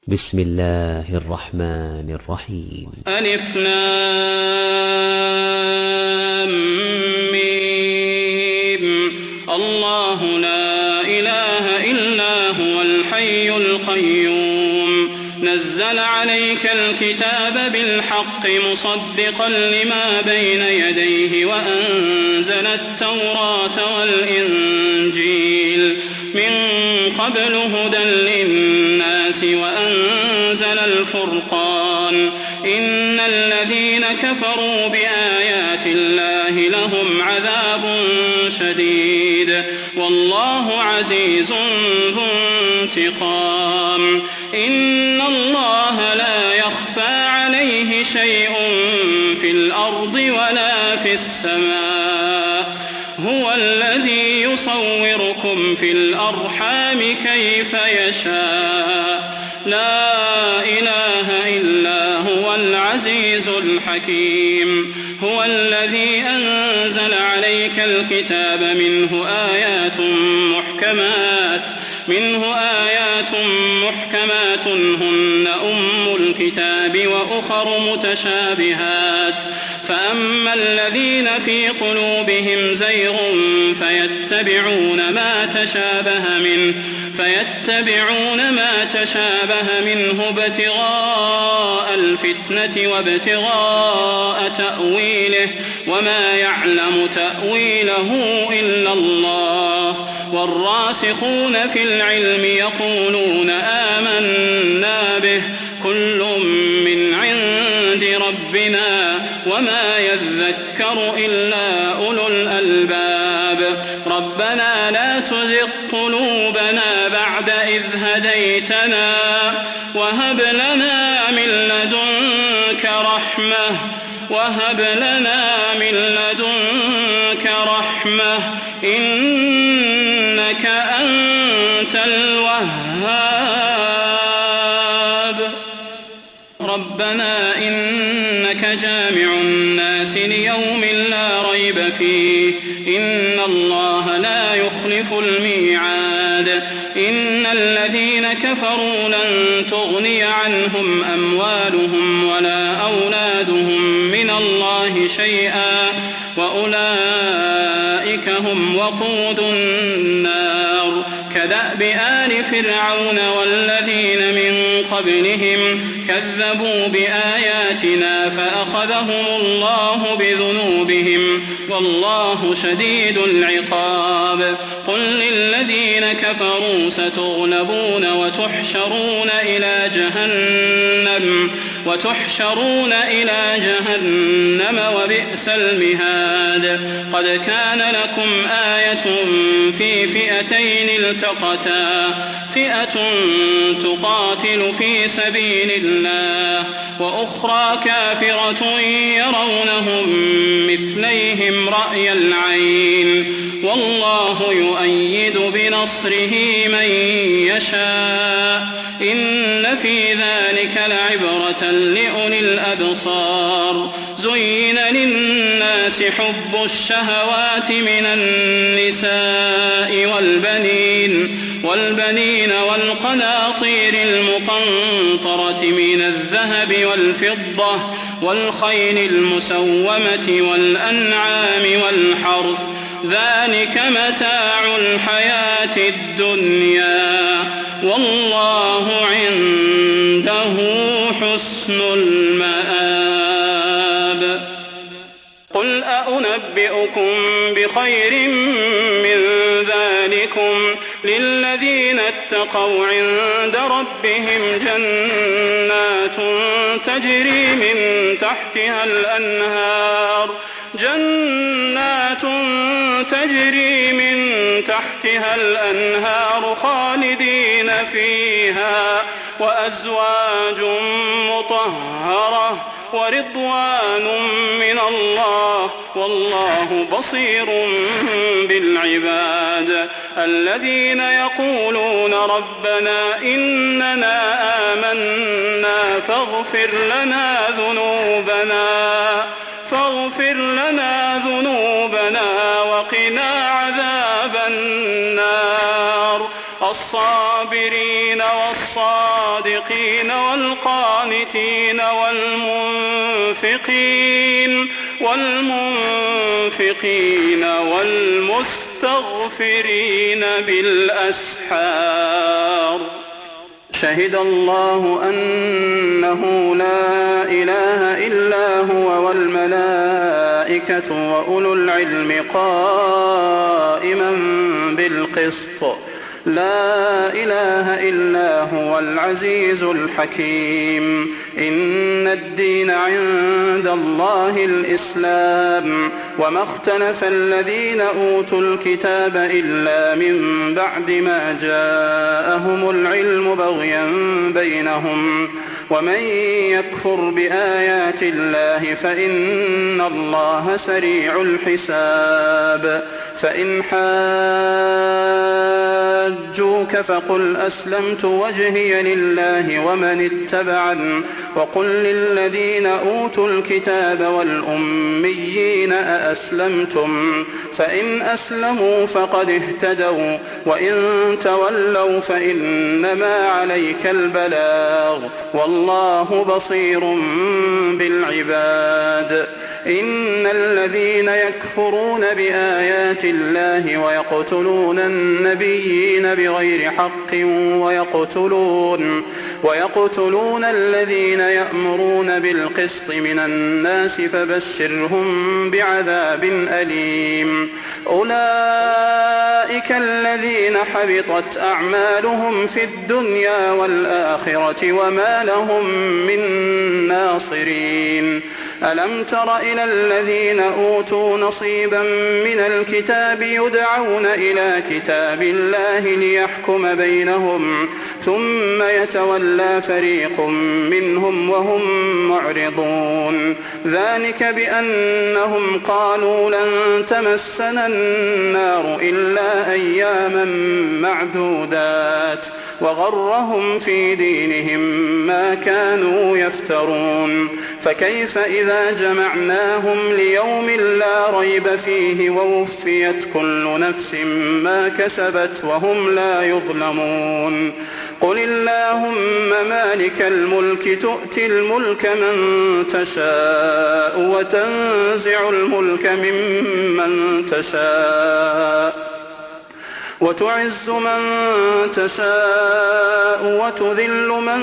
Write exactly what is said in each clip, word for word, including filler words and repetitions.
بسم الله الرحمن الرحيم. ألف لام ميم. الله لا إله إلا هو الحي القيوم نزل عليك الكتاب بالحق مصدقا لما بين يديه وأنزل التوراة والإنجيل من قبل هدى للناس وأنزل الفرقان إن الذين كفروا بآيات الله لهم عذاب شديد والله عزيز ذو انتقام إن الله لا يخفى عليه شيء في الأرض ولا في السماء هو الذي يصوركم في الأرحام كيف يشاء لا إله إلا هو العزيز الحكيم هو الذي أنزل عليك الكتاب منه آيات محكمات منه آيات محكمات هن أم الكتاب وأخر متشابهات فأما الذين في قلوبهم زيغ فيتبعون ما تشابه منه فيتبعون ما تشابه منه ابتغاء الفتنة وابتغاء تأويله وما يعلم تأويله إلا الله والراسخون في العلم يقولون آمنا به كل من عند ربنا وما يذكر إلا أولو الألباب ربنا لا تزغ قلوبنا بعد إذ هديتنا وهب لنا من لدنك رحمة وهب لنا من لدنك رحمة إنك أنت الوهاب ربنا إنك جامع الناس ليوم لا ريب فيه إن الله لا يخلف الميعاد إن الذين كفروا لن تغني عنهم أموالهم ولا أولادهم من الله شيئا وأولئك هم وقود النار كدأب آل فرعون والذين من قبلهم كذبوا بآياتنا فأخذهم الله بذنوبهم والله شديد العقاب قل للذين كفروا ستغلبون وتحشرون إلى جهنم وتحشرون إلى جهنم وبئس المهاد قد كان لكم آية في فئتين التقتا فئة تقاتل في سبيل الله وأخرى كافرة يرونهم مثليهم رأي العين والله يؤيد بنصره من يشاء إن في ذلك لعبرة لأولي الأبصار زين للناس حب الشهوات من النساء والبنين والبنين والقناطير المقنطرة من الذهب والفضة والخيل المسومة والأنعام والحرث ذلك متاع الحياة الدنيا والله عنده حسن المآب قل أنبئكم بخير من ذلكم للذين اتقوا عند ربهم جنات تجري من تحتها الأنهار جنات تجري من تحتها الأنهار خالدين فيها وأزواج مطهرة ورضوان من الله والله بصير بالعباد الذين يقولون ربنا إننا آمنا فاغفر لنا ذنوبنا فاغفر لنا ذنوبنا وقنا عذاب النار والصابرين والصادقين والقانتين والمنفقين والمنفقين والمستغفرين بالأسحار شهد الله أنه لا إله إلا هو والملائكة وأولو العلم قائما بالقسط لا إله إلا هو العزيز الحكيم إن الدين عند الله الإسلام وما اختلف الذين أوتوا الكتاب إلا من بعد ما جاءهم العلم بغيا بينهم ومن يكفر بآيات الله فإن الله سريع الحساب فإن حاجوك فقل أسلمت وجهي لله ومن اتبعن وقل للذين أوتوا الكتاب والأميين أأسلمتم فإن أسلموا فقد اهتدوا وإن تولوا فإنما عليك البلاغ والله بصير بالعباد إن الذين يكفرون بآيات الله ويقتلون النبيين بغير حق ويقتلون, ويقتلون الذين يأمرون بالقسط من الناس فبشرهم بعذاب أليم أولئك الذين حبطت أعمالهم في الدنيا والآخرة وما لهم من ناصرين ألم تر إلى الذين أوتوا نصيبا من الكتاب يدعون إلى كتاب الله ليحكم بينهم ثم يتولى فريق منهم وهم معرضون ذلك بأنهم قالوا لن تمسنا النار إلا أياما معدودات وغرهم في دينهم ما كانوا يفترون فكيف إذا جمعناهم ليوم لا ريب فيه ووفيت كل نفس ما كسبت وهم لا يظلمون قل اللهم مالك الملك تؤتي الملك من تشاء وتنزع الملك ممن تشاء وتعز من تشاء وتذل من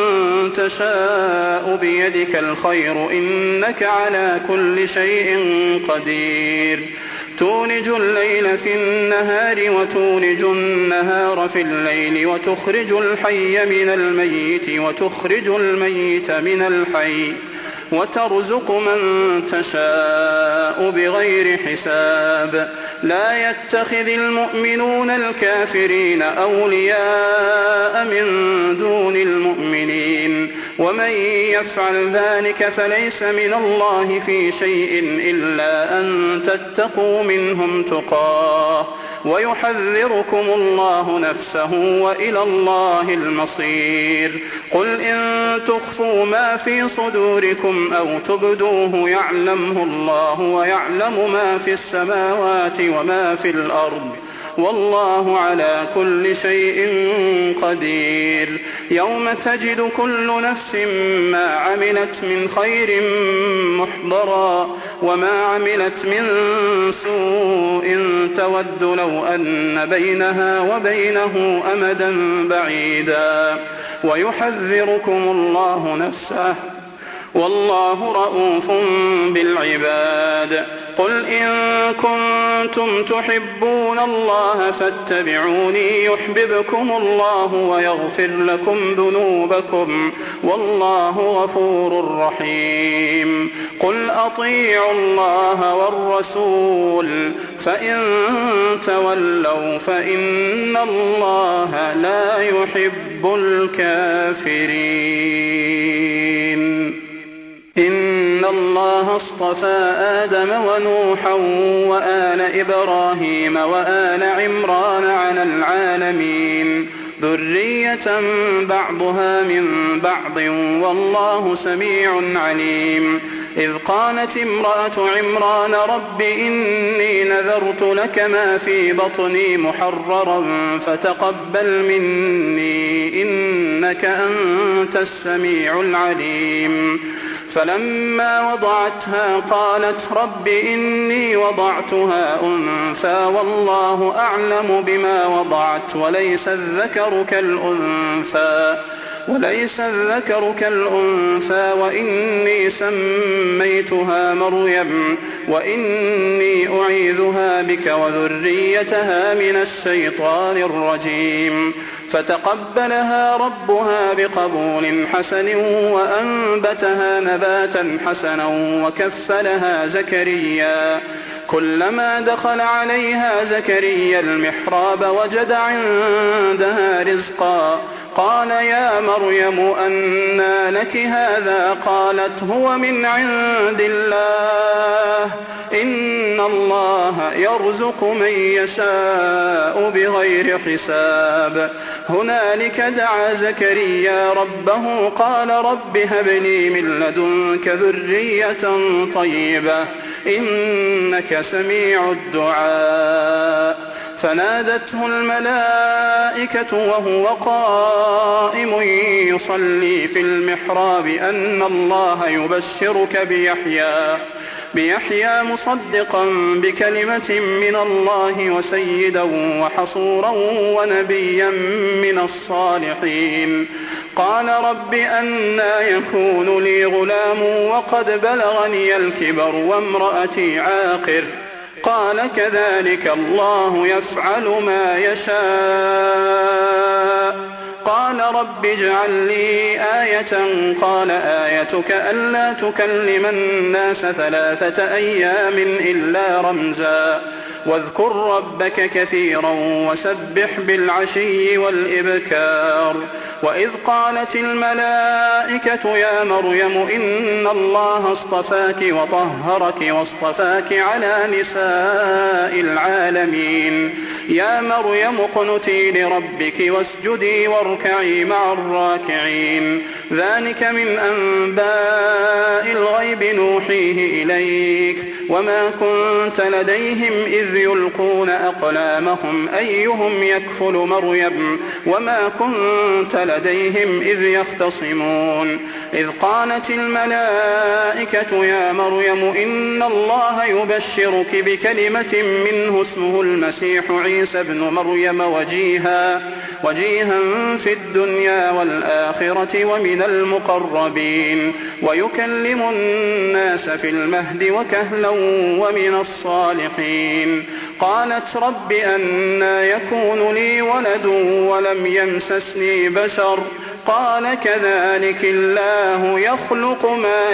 تشاء بيدك الخير إنك على كل شيء قدير تولج الليل في النهار وتولج النهار في الليل وتخرج الحي من الميت وتخرج الميت من الحي وترزق من تشاء بغير حساب لا يتخذ المؤمنون الكافرين أولياء من دون المؤمنين ومن يفعل ذلك فليس من الله في شيء إلا أن تتقوا منهم تقاه ويحذركم الله نفسه وإلى الله المصير قل إن تخفوا ما في صدوركم أو تبدوه يعلمه الله ويعلم ما في السماوات وما في الأرض والله على كل شيء قدير يوم تجد كل نفس ما عملت من خير محضرا وما عملت من سوء تود لو أن بينها وبينه أمدا بعيدا ويحذركم الله نفسه والله رؤوف بالعباد قل إن كنتم تحبون الله فاتبعوني يحببكم الله ويغفر لكم ذنوبكم والله غفور رحيم قل أطيعوا الله والرسول فإن تولوا فإن الله لا يحب الكافرين إن الله اصطفى آدم ونوحا وآل إبراهيم وآل عمران على العالمين ذرية بعضها من بعض والله سميع عليم إذ قالت امرأة عمران رب إني نذرت لك ما في بطني محررا فتقبل مني إنك أنت السميع العليم. فلما وضعتها قالت رب إني وضعتها أنثى والله أعلم بما وضعت وليس الذكر كالأنثى وليس الذكر كالأنثى وإني سميتها مريم وإني أعيذها بك وذريتها من الشيطان الرجيم. فتقبلها ربها بقبول حسن وأنبتها نباتا حسنا وكفلها زكريا. كلما دخل عليها زكريا المحراب وجد عندها رزقا قال يا مريم أنى لك هذا قالت هو من عند الله إن الله يرزق من يشاء بغير حساب. هنالك دعا زكريا ربه قال رب هب لي من لدنك ذرية طيبة إنك سميع الدعاء. فنادته الملائكة وهو قائم يصلي في المحراب أن الله يبشرك بيحيى بيحيى مصدقا بكلمة من الله وسيدا وحصورا ونبيا من الصالحين. قال رب أنى يكون لي غلام وقد بلغني الكبر وامرأتي عاقر قال كذلك الله يفعل ما يشاء. قال رب اجعل لي آية قال آيتك ألا تكلم الناس ثلاثة أيام إلا رمزا واذكر ربك كثيرا وسبح بالعشي والإبكار. وإذ قالت الملائكة يا مريم إن الله اصطفاك وطهرك واصطفاك على نساء العالمين. يا مريم اقنتي لربك واسجدي واركعي مع الراكعين. ذلك من أنباء الغيب نوحيه إليك وما كنت لديهم إذ يلقون أقلامهم أيهم يكفل مريم وما كنت لديهم إذ يختصمون. إذ قالت الملائكة يا مريم إن الله يبشرك بكلمة منه اسمه المسيح عيسى ابن مريم وجيها وجيها في الدنيا والآخرة ومن المقربين ويكلم الناس في المهد وكهلا ومن الصالحين. قالت رب أنى يكون لي ولد ولم يمسسني بشر قال كذلك الله يخلق ما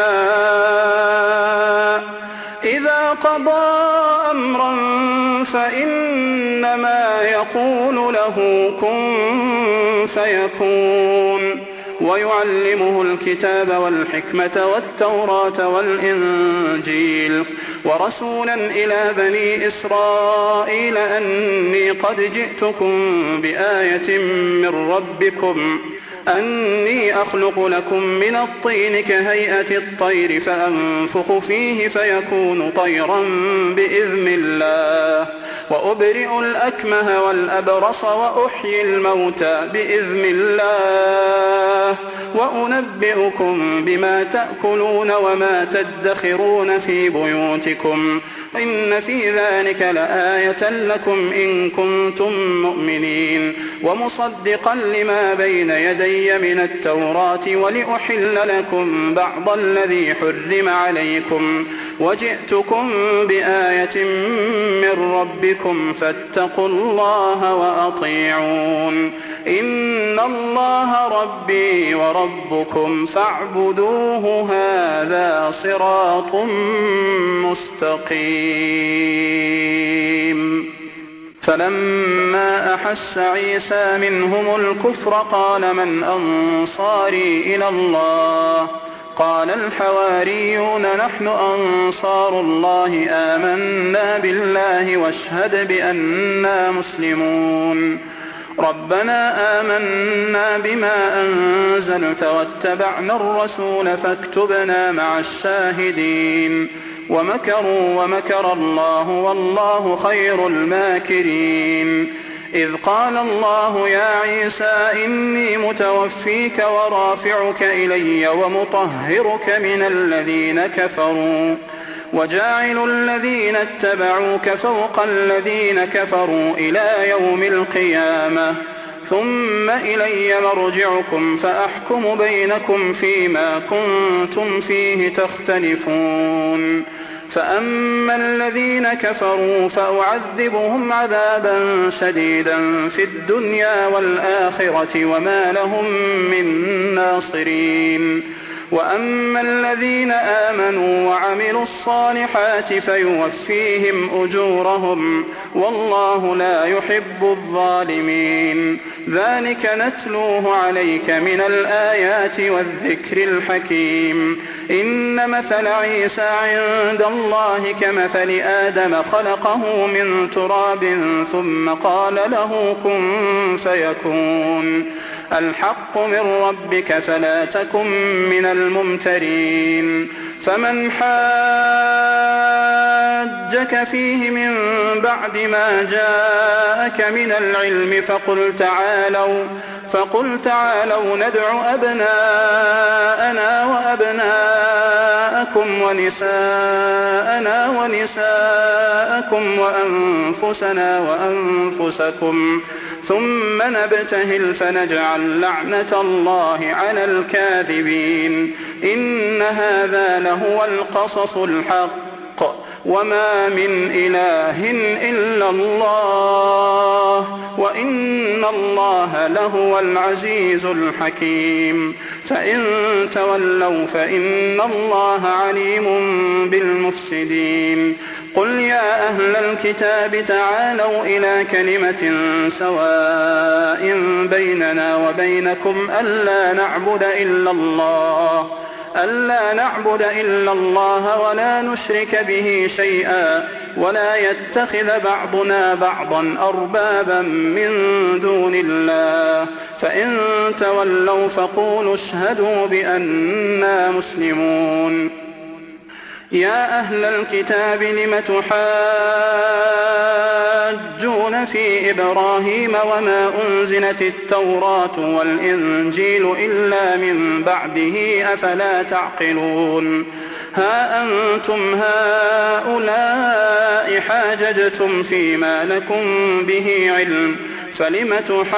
يشاء إذا قضى أمرا فإنما يقول له كن فيكون. ويعلمه الكتاب والحكمة والتوراة والإنجيل ورسولا إلى بني إسرائيل أني قد جئتكم بآية من ربكم أني أخلق لكم من الطين كهيئة الطير فأنفخ فيه فيكون طيرا بإذن الله وأبرئ الأكمه والأبرص وأحيي الموتى بإذن الله وأنبئكم بما تأكلون وما تدخرون في بيوتكم إن في ذلك لآية لكم إن كنتم مؤمنين ومصدقا لما بين يدي من التوراة ولأحل لكم بعض الذي حرم عليكم وجئتكم بآية من ربكم فاتقوا الله وأطيعون. إن الله ربي وربكم فاعبدوه هذا صراط مستقيم. فلما أحس عيسى منهم الكفر قال من أنصاري إلى الله قال الحواريون نحن أنصار الله آمنا بالله واشهد بأننا مسلمون. ربنا آمنا بما أنزلت واتبعنا الرسول فاكتبنا مع الشاهدين ومكروا ومكر الله والله خير الماكرين إذ قال الله يا عيسى إني متوفيك ورافعك إلي ومطهرك من الذين كفروا وجاعل الذين اتبعوك فوق الذين كفروا إلى يوم القيامة ثم إلي مرجعكم فأحكم بينكم فيما كنتم فيه تختلفون فأما الذين كفروا فأعذبهم عذابا شديدا في الدنيا والآخرة وما لهم من ناصرين وأما الذين آمنوا وعملوا الصالحات فيوفيهم أجورهم والله لا يحب الظالمين ذلك نتلوه عليك من الآيات والذكر الحكيم إن مثل عيسى عند الله كمثل آدم خلقه من تراب ثم قال له كن فيكون الحق من ربك فلا تكن من الممترين فمن حاجك فيه من بعد ما جاءك من العلم فقل تعالوا فقل تعالوا ندع أبناءنا وأبناءكم ونساءنا ونساءكم وأنفسنا وأنفسكم ثم نبتهل فنجعل لعنة الله على الكاذبين إن هذا لهو القصص الحق وما من إله إلا الله وإن الله لهو العزيز الحكيم فإن تولوا فإن الله عليم بالمفسدين قل يا أهل الكتاب تعالوا إلى كلمة سواء بيننا وبينكم ألا نعبد إلا الله ألا نعبد إلا الله ولا نشرك به شيئا ولا يتخذ بعضنا بعضا أربابا من دون الله فإن تولوا فقولوا اشهدوا بأننا مسلمون يا أهل الكتاب لم تحاجون في إبراهيم وما أنزلت التوراة والإنجيل إلا من بعده أفلا تعقلون ها أنتم هؤلاء حاججتم فيما لكم به علم فلم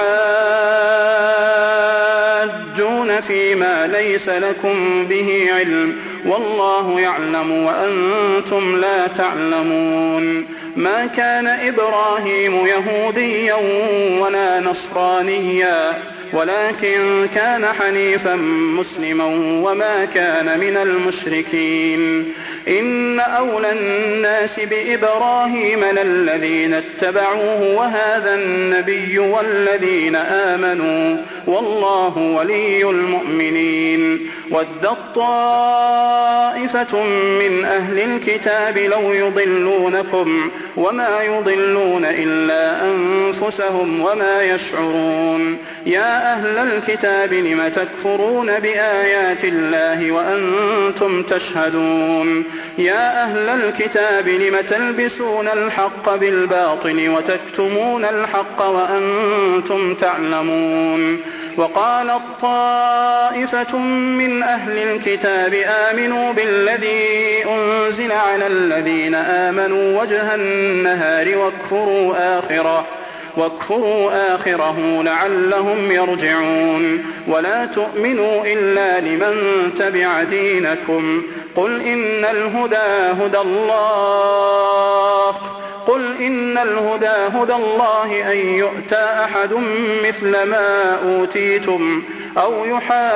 تحاجون فيما ليس لكم به علم والله يعلم وأنتم لا تعلمون ما كان إبراهيم يهوديا ولا نصرانيا ولكن كان حنيفا مسلما وما كان من المشركين إن أولى الناس بإبراهيم للذين اتبعوه وهذا النبي والذين آمنوا والله ولي المؤمنين ودت طائفة من أهل الكتاب لو يضلونكم وما يضلون إلا أنفسهم وما يشعرون يا أهل الكتاب لم تكفرون بآيات الله وأنتم تشهدون يا أهل الكتاب لم تلبسون الحق بالباطل وتكتمون الحق وأنتم تعلمون وقالت طائفة من أهل الكتاب آمنوا بالذي أنزل على الذين آمنوا وجه النهار واكفروا آخره واكفروا آخره لعلهم يرجعون ولا تؤمنوا إلا لمن تبع دينكم قل إن الهدى هدى الله قل إن الهدى هدى الله أن يؤتى أحد مثل ما أوتيتم أو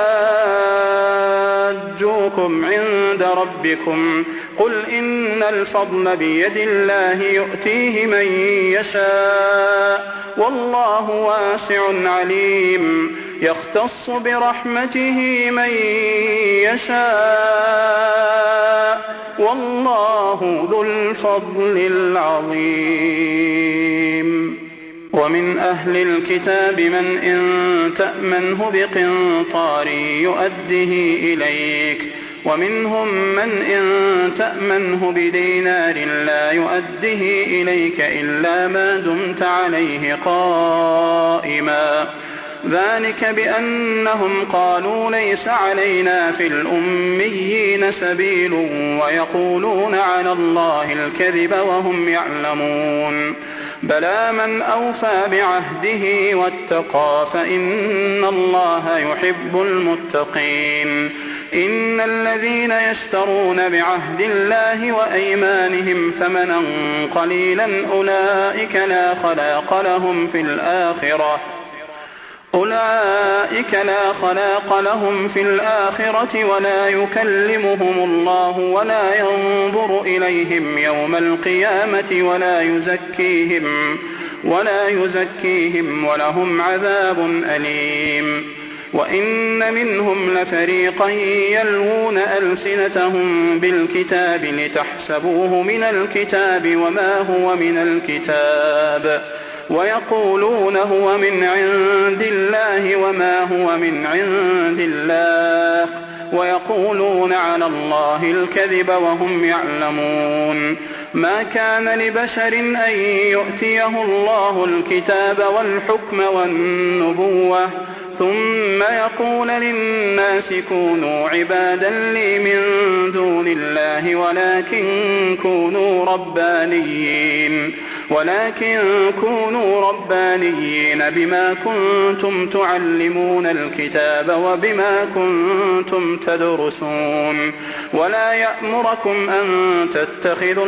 يحاجوكم عند ربكم قل إن الفضل بيد الله يؤتيه من يشاء والله واسع عليم يختص برحمته من يشاء والله ذو الفضل العظيم ومن أهل الكتاب من إن تأمنه بقنطار يؤده إليك ومنهم من إن تأمنه بدينار لا يؤده إليك إلا ما دمت عليه قائما ذلك بأنهم قالوا ليس علينا في الأميين سبيل ويقولون على الله الكذب وهم يعلمون بلى من أوفى بعهده واتقى فإن الله يحب المتقين إن الذين يشترون بعهد الله وأيمانهم ثمنا قليلا أولئك لا خلاق لهم في الآخرة أولئك لا خلاق لهم في الآخرة ولا يكلمهم الله ولا ينظر إليهم يوم القيامة ولا يزكيهم ولا يزكيهم ولهم عذاب أليم وإن منهم لفريقا يلوون ألسنتهم بالكتاب لتحسبوه من الكتاب وما هو من الكتاب ويقولون هو من عند الله وما هو من عند الله ويقولون على الله الكذب وهم يعلمون ما كان لبشر أن يؤتيه الله الكتاب والحكم والنبوة ثم يقول للناس كونوا عبادا لي من دون الله ولكن كونوا ربانيين ولكن كونوا ربانيين بما كنتم تعلمون الكتاب وبما كنتم تدرسون ولا يأمركم أن تتخذوا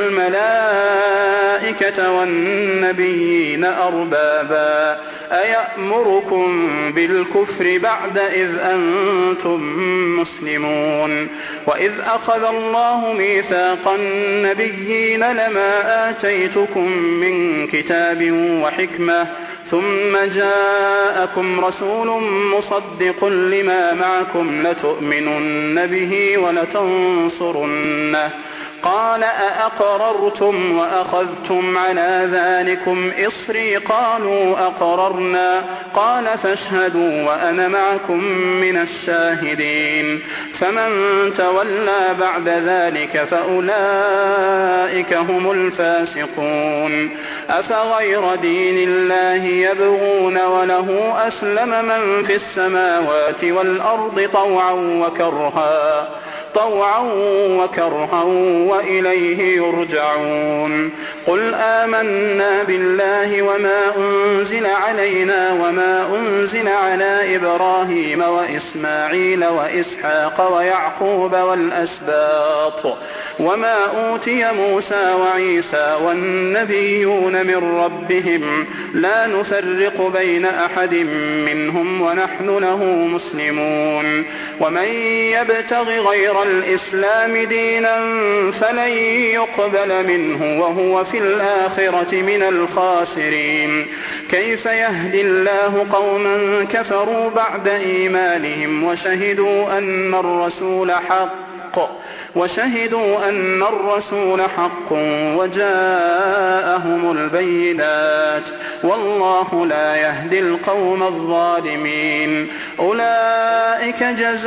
الملائكة والنبيين أربابا أيأمركم بالكفر بعد إذ أنتم مسلمون وإذ أخذ الله ميثاق النبيين لما آتيتكم من كتاب وحكمة ثم جاءكم رسول مصدق لما معكم لتؤمنن به ولتنصرنه قال أأقررتم وأخذتم على ذلكم إصري قالوا أقررنا قال فاشهدوا وأنا معكم من الشاهدين فمن تولى بعد ذلك فأولئك هم الفاسقون أفغير دين الله يبغون وله أسلم من في السماوات والأرض طوعا وكرها طوعا وكرها وإليه يرجعون قل آمنا بالله وما أنزل علينا وما أنزل على إبراهيم وإسماعيل وإسحاق ويعقوب والأسباط وما أوتي موسى وعيسى والنبيون من ربهم لا نفرق بين أحد منهم ونحن له مسلمون ومن يبتغ غير الإسلام دينا فلن يقبل منه وهو في الآخرة من الخاسرين كيف يهدي الله قوما كفروا بعد إيمانهم وشهدوا أن الرسول حق وشهدوا أن الرسول حق وجاءهم البينات والله لا يهدي القوم الظالمين أولئك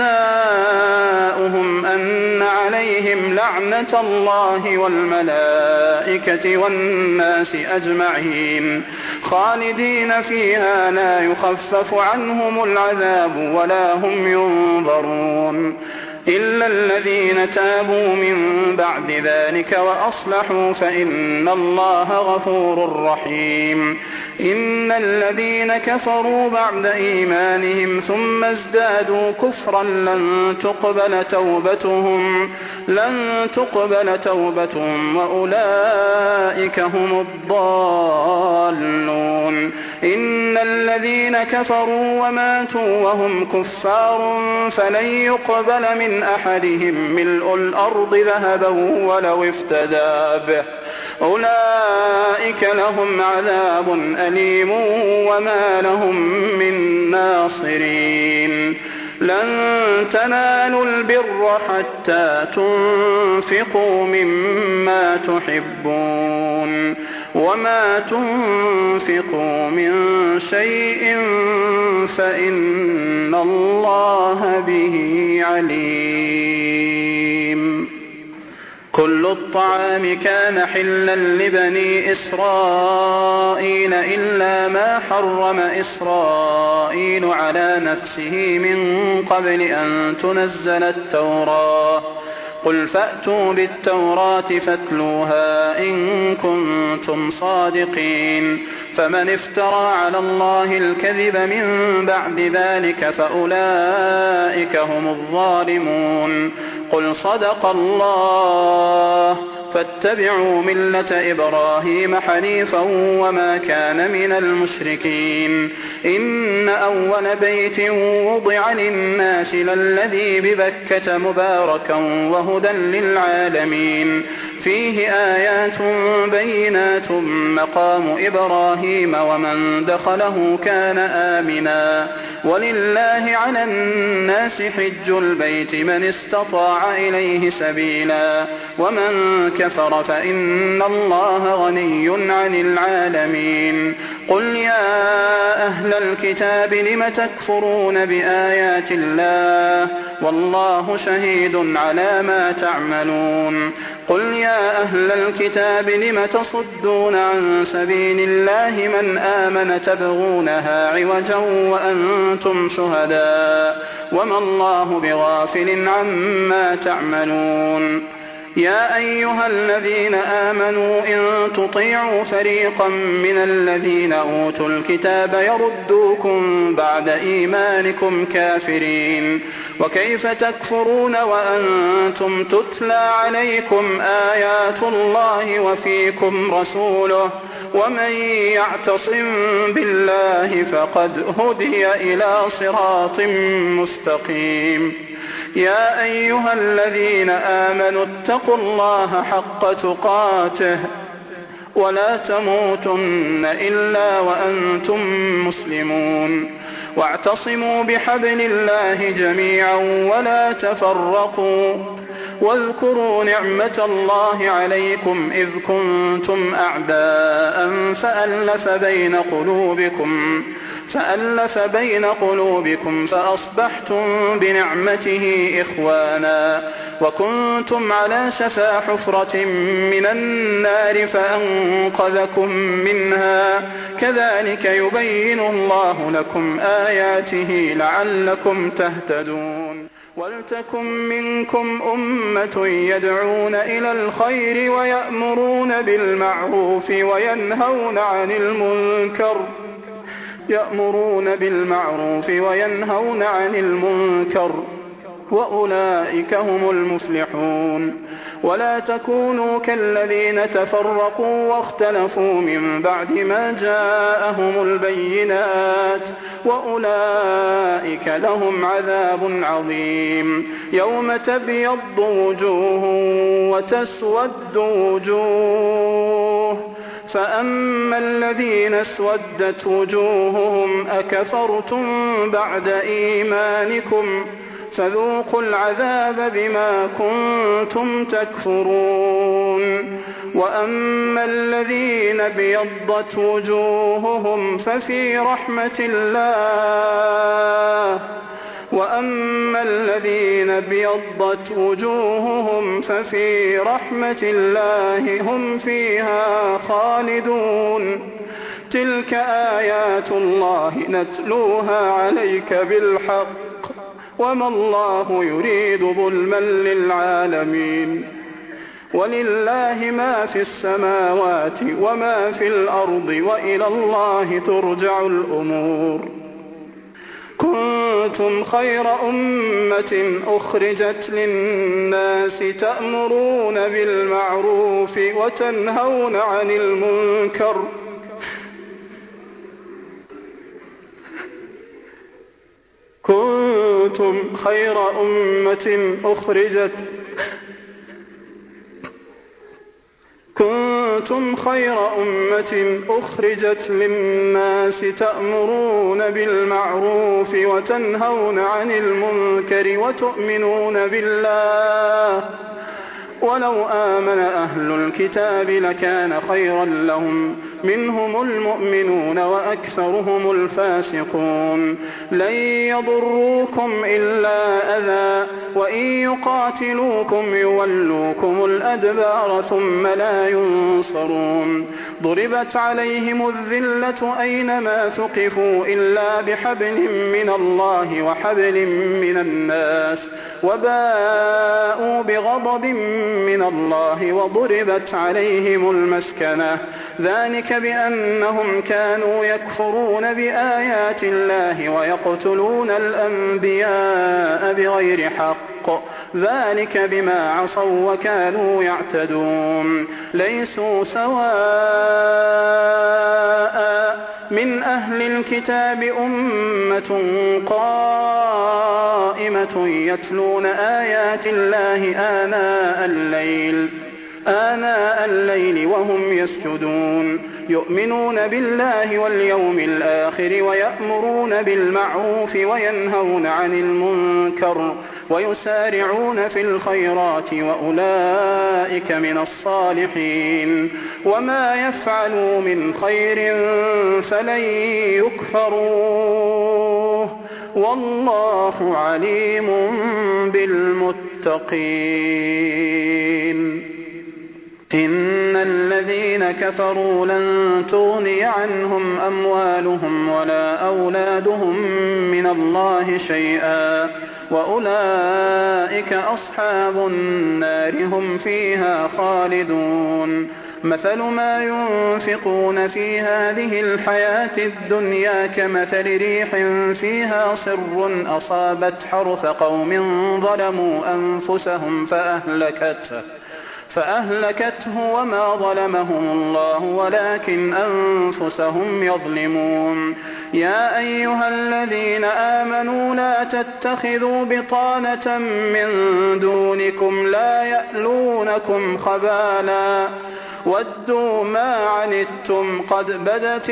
جزاؤهم أن عليهم لعنة الله والملائكة والناس أجمعين خالدين فيها لا يخفف عنهم العذاب ولا هم ينظرون إلا الذين تابوا من بعد ذلك وأصلحوا فإن الله غفور رحيم إن الذين كفروا بعد إيمانهم ثم ازدادوا كفرا لن تقبل توبتهم لن تقبل توبتهم وأولئك هم الضالون إن الذين كفروا وماتوا وهم كفار فلن يقبل من أحدهم ملء الأرض ذهبا ولو افتدى به أولئك لهم عذاب أليم وما لهم من ناصرين لن تنالوا البر حتى تنفقوا مما تحبون وما تنفقوا تنفقوا من شيء فإن الله به عليم. كل الطعام كان حلا لبني إسرائيل إلا ما حرم إسرائيل على نفسه من قبل أن تنزل التوراة. قل فأتوا بالتوراة فاتلوها إن كنتم صادقين. فمن افترى على الله الكذب من بعد ذلك فأولئك هم الظالمون. قل صدق الله فاتبعوا ملة إبراهيم حنيفا وما كان من المشركين. إن أول بيت وضع للناس للذي ببكة مباركا وهدى للعالمين. فيه آيات بينات مقام إبراهيم ومن دخله كان آمنا. ولله على الناس حج البيت من استطاع إليه سبيلا ومن كفر فإن الله غني عن العالمين. قل يا أهل الكتاب لم تكفرون بآيات الله والله شهيد على ما تعملون. قل يا أهل الكتاب لم تصدون عن سبيل الله من آمن تبغونها عوجا وأنتم شهداء وما الله بغافل عما تعملون. يا أيها الذين آمنوا إن تطيعوا فريقا من الذين أوتوا الكتاب يردوكم بعد إيمانكم كافرين. وكيف تكفرون وأنتم تتلى عليكم آيات الله وفيكم رسوله ومن يعتصم بالله فقد هدي إلى صراط مستقيم. يا أيها الذين آمنوا اتقوا الله حق تقاته ولا تموتن إلا وأنتم مسلمون. واعتصموا بحبل الله جميعا ولا تفرقوا. واذكروا نعمة الله عليكم إذ كنتم أعداء فألف بين قلوبكم فألف بين قلوبكم فأصبحتم بنعمته إخوانا وكنتم على شفا حفرة من النار فأنقذكم منها. كذلك يبين الله لكم آياته لعلكم تهتدون. ولتكن منكم أمة يدعون إلى الخير ويأمرون بالمعروف وينهون عن المنكر يأمرون بالمعروف وينهون عن المنكر وأولئك هم المفلحون. ولا تكونوا كالذين تفرقوا واختلفوا من بعد ما جاءهم البينات وأولئك لهم عذاب عظيم. يوم تبيض وجوه وتسود وجوه فأما الذين اسودت وجوههم أكفرتم بعد إيمانكم فذوقوا العذاب بما كنتم تكفرون. وأما الذين ابيضت وجوههم ففي رحمة الله وأما الذين ابيضت وجوههم ففي رحمة الله هم فيها خالدون. تلك آيات الله نتلوها عليك بالحق وما الله يريد ظلما للعالمين. ولله ما في السماوات وما في الأرض وإلى الله ترجع الأمور. كنتم خير أمة أخرجت للناس تأمرون بالمعروف وتنهون عن المنكر كنتم خير أمة أخرجت كنتم خير أمة أخرجت للناس تأمرون بالمعروف وتنهون عن المنكر وتؤمنون بالله ولو آمن أهل الكتاب لكان خيرا لهم منهم المؤمنون وأكثرهم الفاسقون. لن يضروكم إلا أذى وإن يقاتلوكم يولوكم الأدبار ثم لا ينصرون. ضربت عليهم الذلة أينما ثقفوا إلا بحبل من الله وحبل من الناس وباءوا بغضب من الله وضربت عليهم المسكنة ذلك بأنهم كانوا يكفرون بآيات الله ويقتلون الأنبياء بغير حق ذلك بما عصوا وكانوا يعتدون. ليسوا سواء من أهل الكتاب أمة قائمة يتلون آيات الله آناء الليل آناء الليل وهم يسجدون يؤمنون بالله واليوم الآخر ويأمرون بالمعروف وينهون عن المنكر ويسارعون في الخيرات وأولئك من الصالحين. وما يفعلوا من خير فلن يكفروه والله عليم بالمتقين. إن الذين كفروا لن تغني عنهم أموالهم ولا أولادهم من الله شيئا وأولئك أصحاب النار هم فيها خالدون. مثل ما ينفقون في هذه الحياة الدنيا كمثل ريح فيها صر أصابت حرث قوم ظلموا أنفسهم فأهلكته فأهلكته وما ظلمهم الله ولكن أنفسهم يظلمون. يا أيها الذين آمنوا لا تتخذوا بطانة من دونكم لا يألونكم خبالا ودوا ما عنتم قد بدت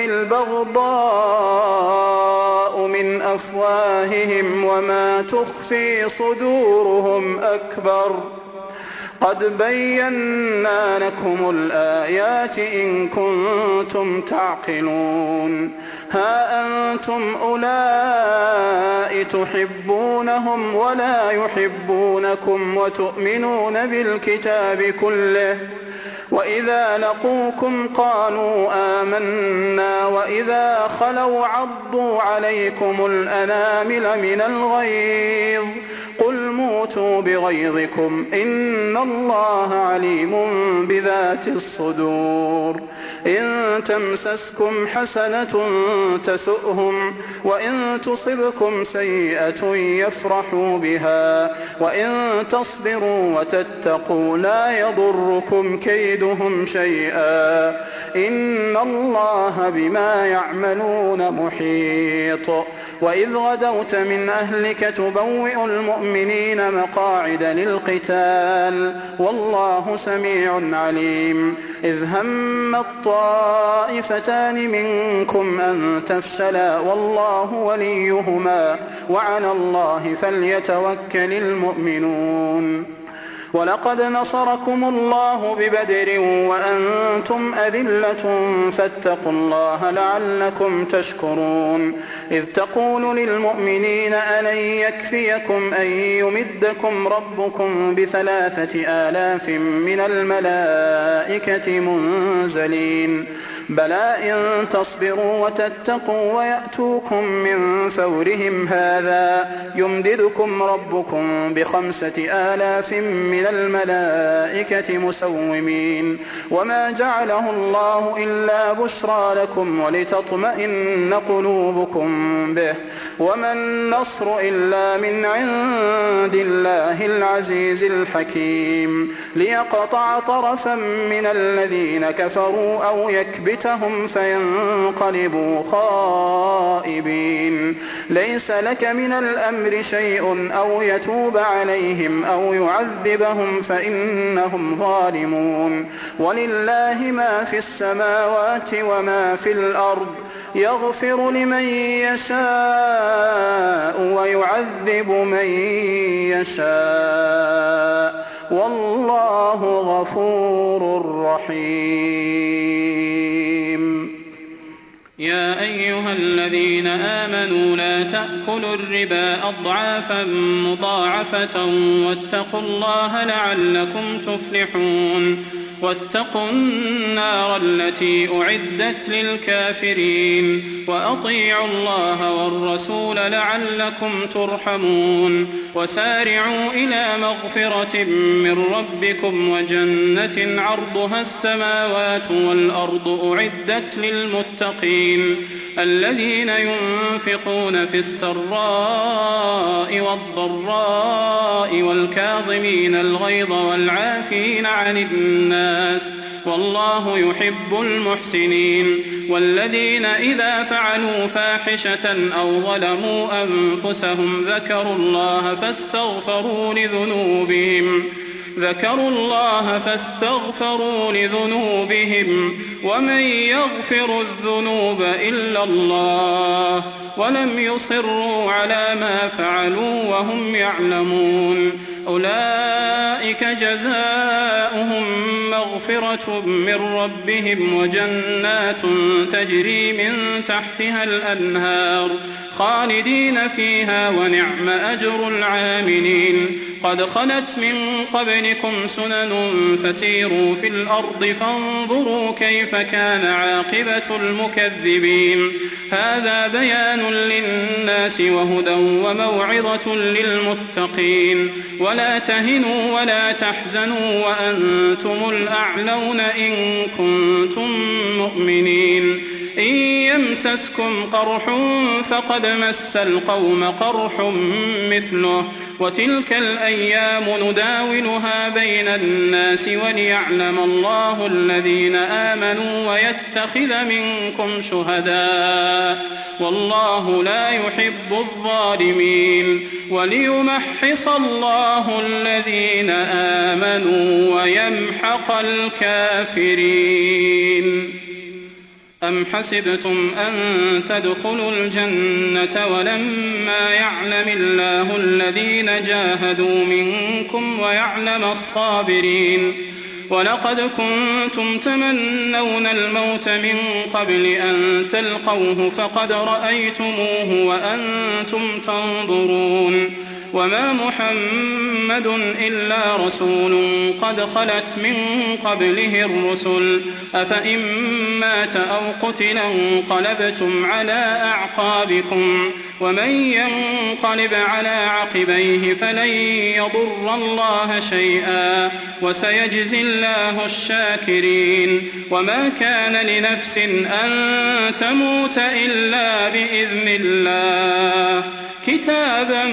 البغضاء من أفواههم وما تخفي صدورهم أكبر قد بينا لكم الآيات إن كنتم تعقلون. ها أنتم أولئك تحبونهم ولا يحبونكم وتؤمنون بالكتاب كله وإذا لقوكم قالوا آمنا وإذا خلوا عضوا عليكم الأنامل من الغيظ قل موتوا بغيظكم إن الله عليم بذات الصدور. إن تمسسكم حسنة تسؤهم وإن تصبكم سيئة يفرحوا بها وإن تصبروا وتتقوا لا يضركم كيدهم شيئا إن الله بما يعملون محيط. وإذ غدوت من أهلك تبوئ المؤمنين مقاعد للقتال والله سميع عليم. إذ هم الطائفتان منكم أن تفشلا والله وليهما وعلى الله فليتوكل المؤمنون. ولقد نصركم الله ببدر وأنتم أذلة فاتقوا الله لعلكم تشكرون. إذ تقول للمؤمنين ألن يكفيكم أن يمدكم ربكم بثلاثة آلاف من الملائكة منزلين بلى إن تصبروا وتتقوا ويأتوكم من فورهم هذا يمددكم ربكم بخمسة آلاف من الملائكة مسومين. وما جعله الله إلا بشرى لكم ولتطمئن قلوبكم به وما النصر إلا من عند الله العزيز الحكيم ليقطع طرفا من الذين كفروا أو يكبتهم فينقلبوا خائبين. ليس لك من الأمر شيء أو يتوب عليهم أو يعذبهم فإنهم ظالمون. ولله ما في السماوات وما في الأرض يغفر لمن يشاء ويعذب من يشاء والله غفور رحيم. أيها الذين آمنوا لا تأكلوا الربا أضعافا مضاعفة واتقوا الله لعلكم تفلحون واتقوا النار التي أعدت للكافرين وأطيعوا الله والرسول لعلكم ترحمون وسارعوا إلى مغفرة من ربكم وجنة عرضها السماوات والأرض أعدت للمتقين الذين ينفقون في السراء والضراء والكاظمين الغيظ والعافين عن الناس والله يحب المحسنين والذين إذا فعلوا فاحشة أو ظلموا أنفسهم ذكروا الله فاستغفروا لذنوبهم ذكروا الله فاستغفروا لذنوبهم ومن يغفر الذنوب إلا الله ولم يصروا على ما فعلوا وهم يعلمون أولئك جزاؤهم مغفرة من ربهم وجنات تجري من تحتها الأنهار خالدين فيها ونعم أجر العاملين قد خلت من قبلكم سنن فسيروا في الأرض فانظروا كيف كان عاقبة المكذبين هذا بيان للناس وهدى وموعظة للمتقين ولا تهنوا ولا تحزنوا وأنتم الأعلون إن كنتم مؤمنين إن يمسسكم قرح فقد مس القوم قرح مثله وتلك الأيام نداولها بين الناس وليعلم الله الذين آمنوا ويتخذ منكم شهداء والله لا يحب الظالمين وليمحص الله الذين آمنوا ويمحق الكافرين أم حسبتم أن تدخلوا الجنة ولما يعلم الله الذين جاهدوا منكم ويعلم الصابرين ولقد كنتم تمنون الموت من قبل أن تلقوه فقد رأيتموه وأنتم تنظرون وما محمد إلا رسول قد خلت من قبله الرسل أفإن مات أو قتل انقلبتم على أعقابكم ومن ينقلب على عقبيه فلن يضر الله شيئا وسيجزي الله الشاكرين وما كان لنفس أن تموت إلا بإذن الله كتابا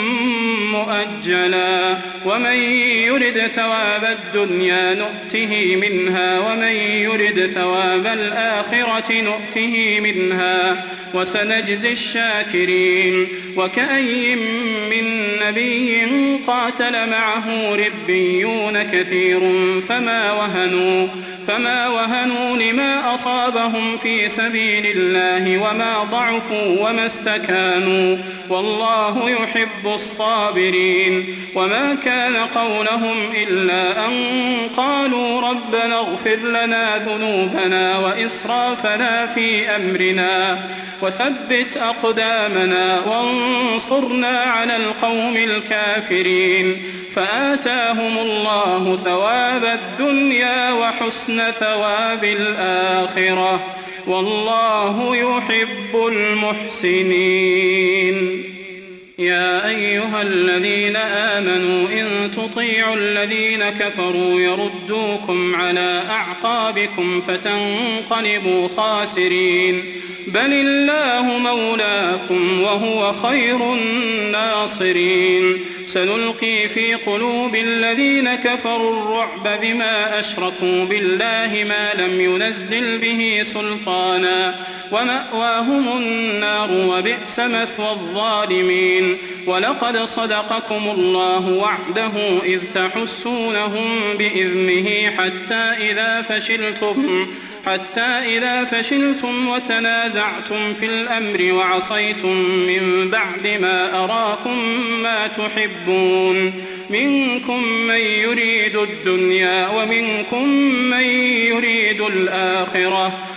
مؤجلا ومن يرد ثواب الدنيا نؤته منها ومن يرد ثواب الآخرة نؤته منها وسنجزي الشاكرين وكأي من نبي قاتل معه ربيون كثير فما وهنوا فما وهنوا لما أصابهم في سبيل الله وما ضعفوا وما استكانوا والله يحب الصابرين وما كان قولهم إلا أن قالوا ربنا اغفر لنا ذنوبنا وإسرافنا في أمرنا وثبت أقدامنا وانصرنا على القوم الكافرين فآتاهم الله ثواب الدنيا وحسن ثواب الآخرة والله يحب المحسنين يا أيها الذين آمنوا إن تطيعوا الذين كفروا يردوكم على أعقابكم فتنقلبوا خاسرين بل الله مولاكم وهو خير الناصرين سنلقي في قلوب الذين كفروا الرعب بما أشركوا بالله ما لم ينزل به سلطانا ومأواهم النار وبئس مثوى الظالمين ولقد صدقكم الله وعده إذ تحسونهم بإذنه حتى إذا فشلتم حتى إذا فشلتم وتنازعتم في الأمر وعصيتم من بعد ما أراكم ما تحبون منكم من يريد الدنيا ومنكم من يريد الآخرة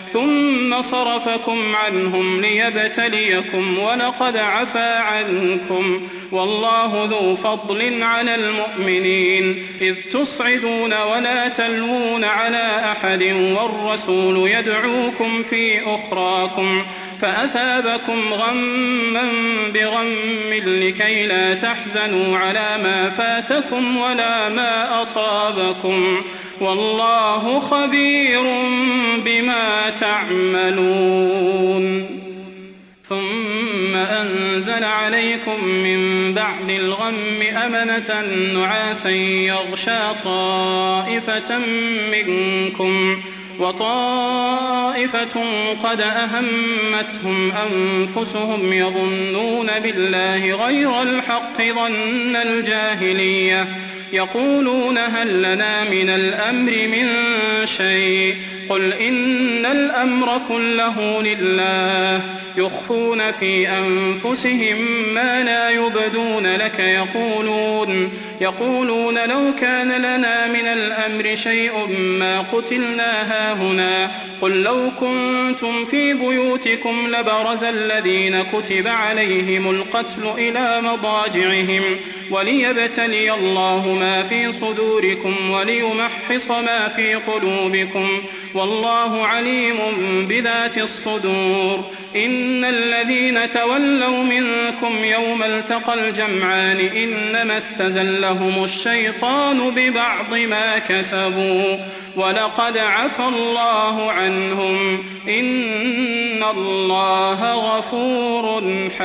ثم صرفكم عنهم ليبتليكم ولقد عفا عنكم والله ذو فضل على المؤمنين إذ تصعدون ولا تلوون على أحد والرسول يدعوكم في أخراكم فأثابكم غما بغم لكي لا تحزنوا على ما فاتكم ولا ما أصابكم والله خبير بما تعملون ثم أنزل عليكم من بعد الغم أمنة نعاسا يغشى طائفة منكم وطائفة قد أهمتهم أنفسهم يظنون بالله غير الحق ظن الجاهلية يقولون هل لنا من الأمر من شيء قل إن الأمر كله لله يخفون في أنفسهم ما لا يبدون لك يقولون يقولون لو كان لنا من الأمر شيء ما قتلنا هاهنا قل لو كنتم في بيوتكم لبرز الذين كتب عليهم القتل إلى مضاجعهم وليبتلي الله ما في صدوركم وليمحص ما في قلوبكم والله عليم بذات الصدور إن الذين تولوا منكم يوم التقى الجمعان إنما استزلهم الشيطان ببعض ما كسبوا ولقد عفى الله عنهم إن الله غفور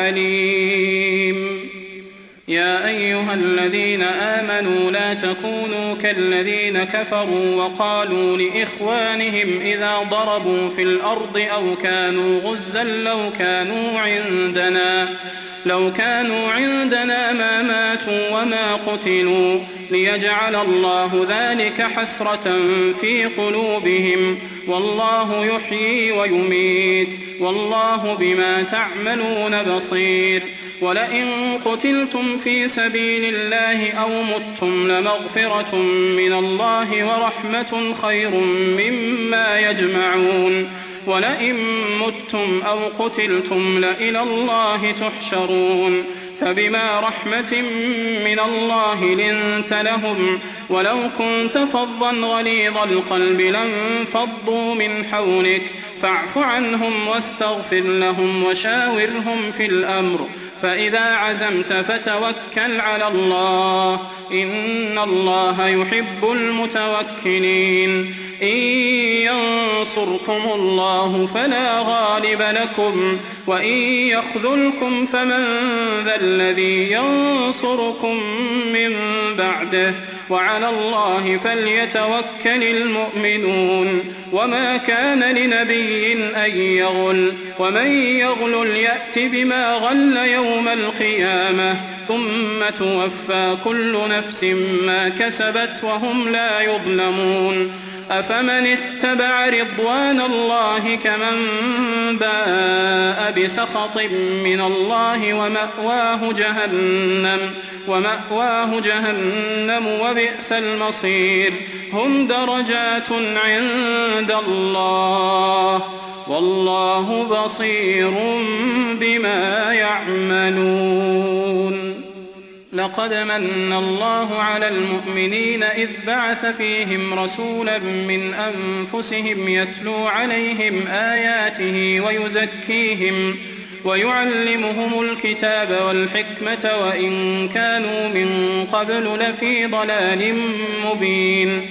حليم يا أيها الذين آمنوا لا تكونوا كالذين كفروا وقالوا لإخوانهم إذا ضربوا في الأرض أو كانوا غزا لو كانوا عندنا لو كانوا عندنا ما ماتوا وما قتلوا ليجعل الله ذلك حسرة في قلوبهم والله يحيي ويميت والله بما تعملون بصير ولئن قتلتم في سبيل الله أو متم لمغفرة من الله ورحمة خير مما يجمعون ولئن متم أو قتلتم لإلى الله تحشرون فبما رحمة من الله لنت لهم ولو كنت فظا غليظ القلب لانفضوا من حولك فاعف عنهم واستغفر لهم وشاورهم في الأمر فإذا عزمت فتوكل على الله إن الله يحب المتوكلين إن ينصركم الله فلا غالب لكم وإن يخذلكم فمن ذا الذي ينصركم من بعده وعلى الله فليتوكل المؤمنون وما كان لنبي أن يغل ومن يغل يأت بما غل يوم القيامة ثم توفى كل نفس ما كسبت وهم لا يظلمون أفمن اتبع رضوان الله كمن باء بسخط من الله ومأواه جهنم ومأواه جهنم وبئس المصير هم درجات عند الله والله بصير بما يعملون لقد من الله على المؤمنين إذ بعث فيهم رسولا من أنفسهم يتلو عليهم آياته ويزكيهم ويعلمهم الكتاب والحكمة وإن كانوا من قبل لفي ضلال مبين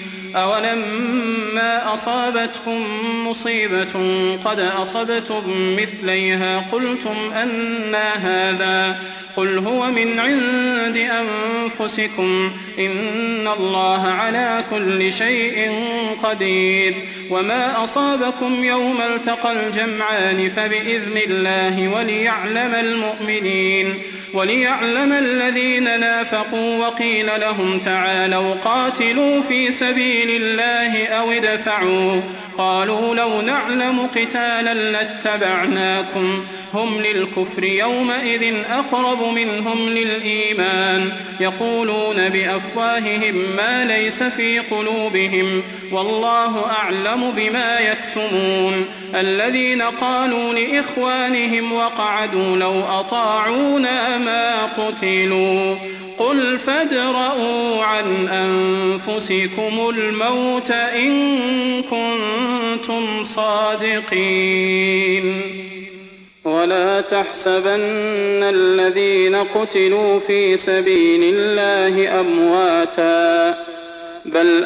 أولما أصابتكم مصيبة قد أصبتم مثليها قلتم أنى هذا قل هو من عند أنفسكم إن الله على كل شيء قدير وما أصابكم يوم التقى الجمعان فبإذن الله وليعلم المؤمنين وليعلم الذين نافقوا وقيل لهم تعالوا قاتلوا في سبيل الله أو ادفعوا قالوا لو نعلم قتالا لاتبعناكم هم للكفر يومئذ أقرب منهم للإيمان يقولون بأفواههم ما ليس في قلوبهم والله أعلم بما يكتمون الذين قالوا لإخوانهم وقعدوا لو أطاعونا ما قتلوا قل فادرءوا عن أنفسكم الموت إن كنتم صادقين ولا تحسبن الذين قتلوا في سبيل الله أمواتا بل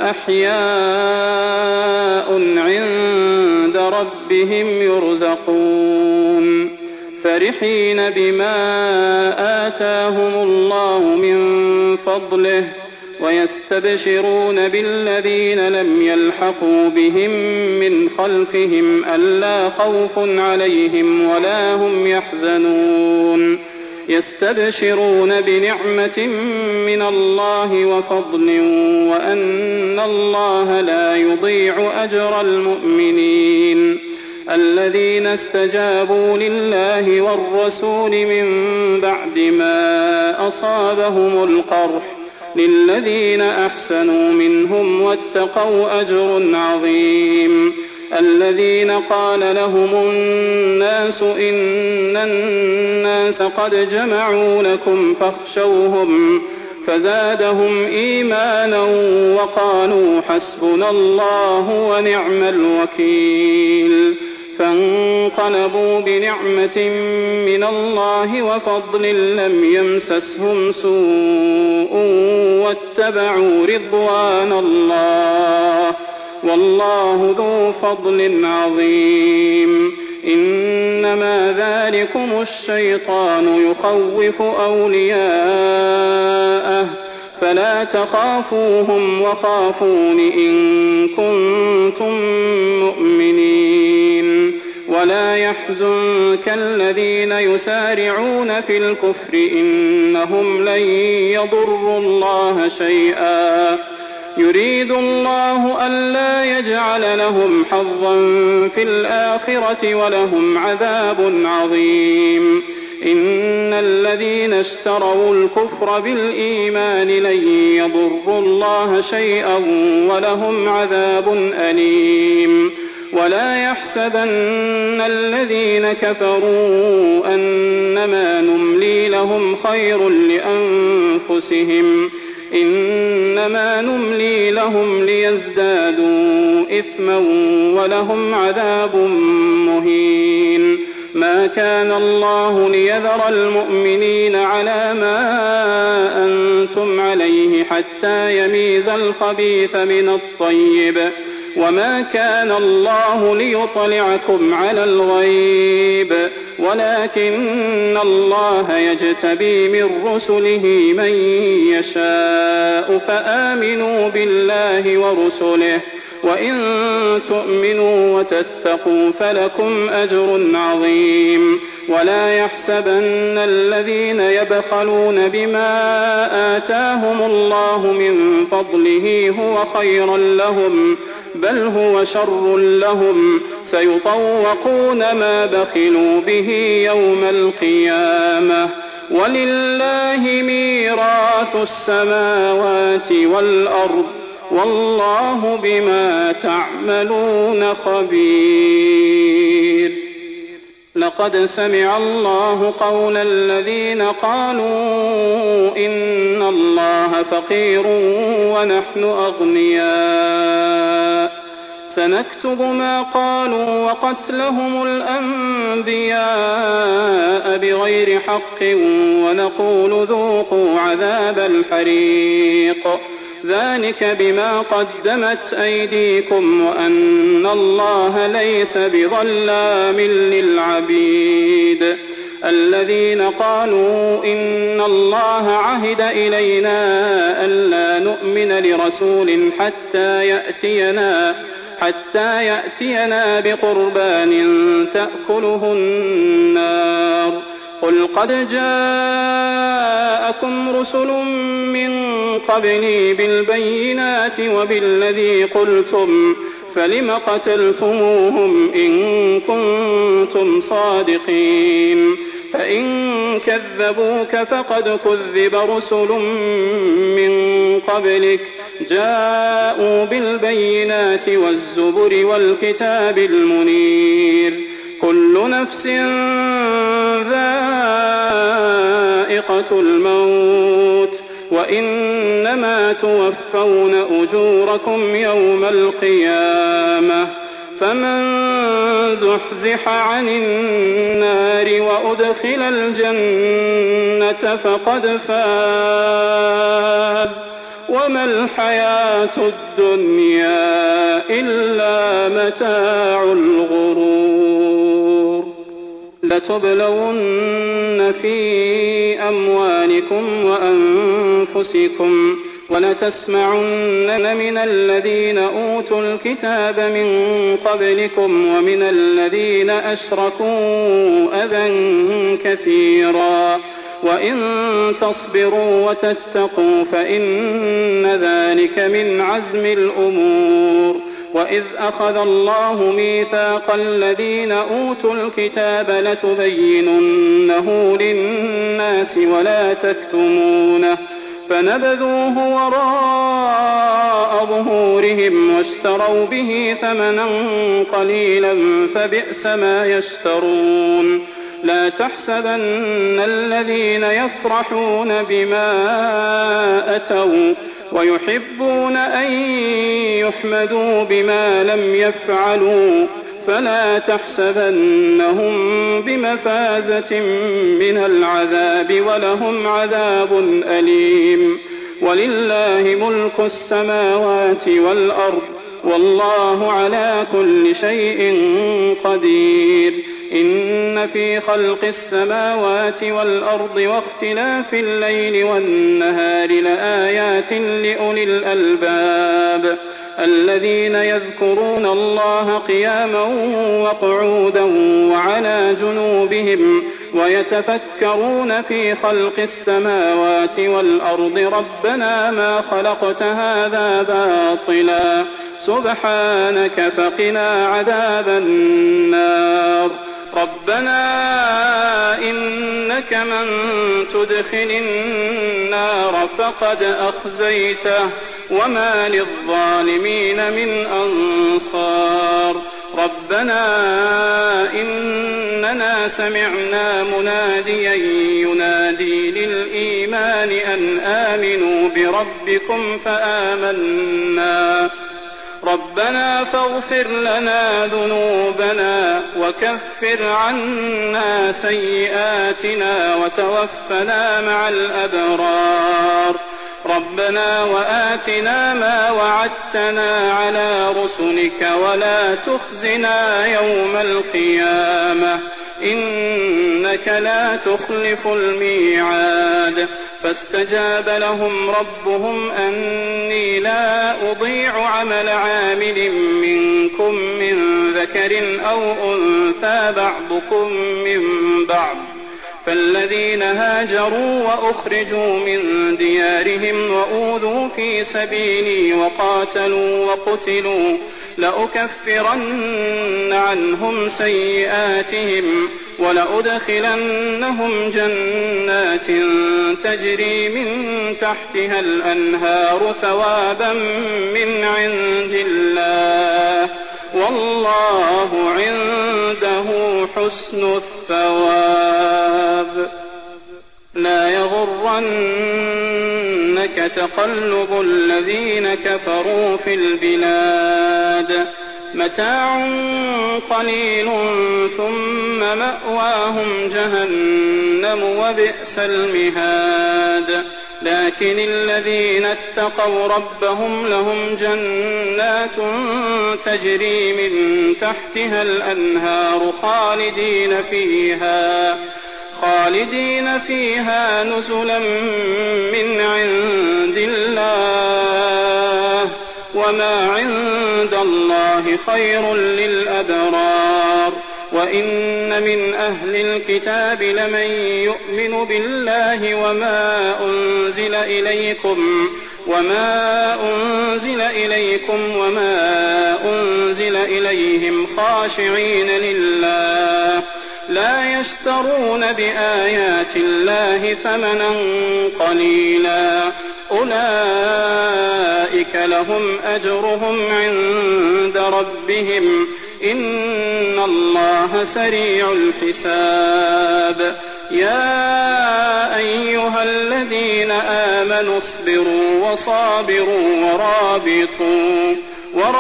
أحياء عند ربهم يرزقون فرحين بما آتاهم الله من فضله ويستبشرون بالذين لم يلحقوا بهم من خلفهم ألا خوف عليهم ولا هم يحزنون يستبشرون بنعمة من الله وفضل وأن الله لا يضيع أجر المؤمنين الذين استجابوا لله والرسول من بعد ما أصابهم القرح للذين أحسنوا منهم واتقوا أجر عظيم الذين قال لهم الناس إن الناس قد جمعوا لكم فاخشوهم فزادهم إيمانا وقالوا حسبنا الله ونعم الوكيل فانقلبوا بنعمة من الله وفضل لم يمسسهم سوء واتبعوا رضوان الله والله ذو فضل عظيم إنما ذلكم الشيطان يخوف أولياءه فلا تخافوهم وخافون إن كنتم مؤمنين ولا يحزنك الذين يسارعون في الكفر إنهم لن يضروا الله شيئا يريد الله ألا يجعل لهم حظا في الآخرة ولهم عذاب عظيم إن الذين اشتروا الكفر بالإيمان لن يضروا الله شيئا ولهم عذاب أليم ولا يحسبن الذين كفروا أنما نملي لهم خير لأنفسهم إنما نملي لهم ليزدادوا إثما ولهم عذاب مهين ما كان الله ليذر المؤمنين على ما أنتم عليه حتى يميز الخبيث من الطيب وما كان الله ليطلعكم على الغيب ولكن الله يجتبي من رسله من يشاء فآمنوا بالله ورسله وإن تؤمنوا وتتقوا فلكم أجر عظيم ولا يحسبن الذين يبخلون بما آتاهم الله من فضله هو خيرا لهم بل هو شر لهم سيطوقون ما بخلوا به يوم القيامة ولله ميراث السماوات والأرض والله بما تعملون خبير لقد سمع الله قول الذين قالوا إن الله فقير ونحن أغنياء سنكتب ما قالوا وقتلهم الأنبياء بغير حق ونقول ذوقوا عذاب الحريق ذلك بما قدمت أيديكم وأن الله ليس بظلام للعبيد الذين قالوا إن الله عهد إلينا ألا نؤمن لرسول حتى يأتينا حتى يأتينا بقربان تأكله النار قل قد جاءكم رسل من قبلي بالبينات وبالذي قلتم فلم قتلتموهم إن كنتم صادقين فإن كذبوك فقد كذب رسل من قبلك جاءوا بالبينات والزبر والكتاب المنير كل نفس ذائقة الموت وإنما توفون أجوركم يوم القيامة فمن زحزح عن النار وأدخل الجنة فقد فاز وما الحياة الدنيا إلا متاع الغرور لتبلون في أموالكم وأنفسكم ولتسمعن من الذين أوتوا الكتاب من قبلكم ومن الذين أشركوا أذى كثيرا وإن تصبروا وتتقوا فإن ذلك من عزم الأمور وإذ أخذ الله ميثاق الذين أوتوا الكتاب لتبيننه للناس ولا تكتمونه فنبذوه وراء ظهورهم واشتروا به ثمنا قليلا فبئس ما يشترون لا تحسبن الذين يفرحون بما أتوا ويحبون أن يحمدوا بما لم يفعلوا فلا تحسبنهم بمفازة من العذاب ولهم عذاب أليم ولله ملك السماوات والأرض والله على كل شيء قدير إن في خلق السماوات والأرض واختلاف الليل والنهار لآيات لأولي الألباب الذين يذكرون الله قياما وقعودا وعلى جنوبهم ويتفكرون في خلق السماوات والأرض ربنا ما خلقت هذا باطلا سبحانك فقنا عذاب النار ربنا إنك من تدخل النار فقد أخزيته وما للظالمين من أنصار ربنا إننا سمعنا مناديا ينادي للإيمان أن آمنوا بربكم فآمنا ربنا فاغفر لنا ذنوبنا وكفر عنا سيئاتنا وتوفنا مع الأبرار ربنا وآتنا ما وعدتنا على رسلك ولا تخزنا يوم القيامة إنك لا تخلف الميعاد فاستجاب لهم ربهم أني لا أضيع عمل عامل منكم من ذكر أو أنثى بعضكم من بعض فالذين هاجروا وأخرجوا من ديارهم وأوذوا في سبيلي وقاتلوا وقتلوا لأكفرن عنهم سيئاتهم ولأدخلنهم جنات تجري من تحتها الأنهار ثوابا من عند الله والله عنده حسن الثواب لا يغرنك تقلب الذين كفروا في البلاد متاع قليل ثم مأواهم جهنم وبئس المهاد لكن الذين اتقوا ربهم لهم جنات تجري من تحتها الأنهار خالدين فيها خالدين فيها نزلا من عند الله وما عند الله خير للأبرار وإن من أهل الكتاب لمن يؤمن بالله وما أنزل إليكم وما أنزل إليكم وما أنزل إليهم خاشعين لله لا يشترون بآيات الله ثمنا قليلا أولئك لهم أجرهم عند ربهم إن الله سريع الحساب يا أيها الذين آمنوا اصبروا وصابروا ورابطوا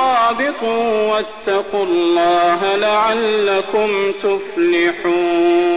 ورابطوا واتقوا الله لعلكم تفلحون.